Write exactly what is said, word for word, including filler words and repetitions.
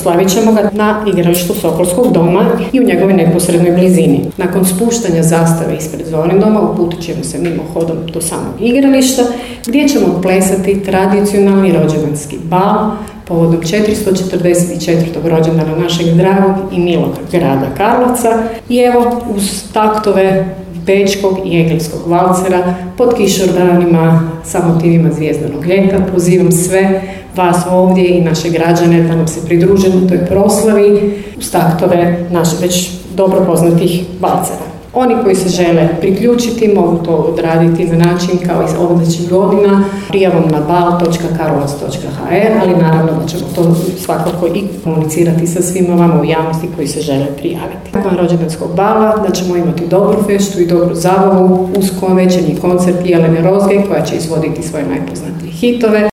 proslavit ćemo ga na igralištu Sokolskog doma i u njegovoj neposrednoj blizini. Nakon spuštanja zastave ispred Zorindoma uputit ćemo se mimohodom do samog igrališta gdje ćemo plesati tradicionalni rođendanski bal povodom četiristo četrdeset četvrtog rođendana našeg dragog i milog grada Karlovca i evo uz taktove bečkog i engleskog valcera pod kišobranima sa motivima zvjezdanog ljeta pozivam sve vas ovdje i naše građane da nam se pridruže na toj proslavi uz taktove naših već dobro poznatih valcera. Oni koji se žele priključiti mogu to odraditi na način kao iz određenih godina prijavom na bal točka karlovac točka h r, ali naravno da ćemo to svakako i komunicirati sa svima vama u javnosti koji se žele prijaviti. Nakon rođendanskog bala da ćemo imati dobru feštu i dobru zabavu uz večernji koncert Jelene Rozge koja će izvoditi svoje najpoznatije hitove.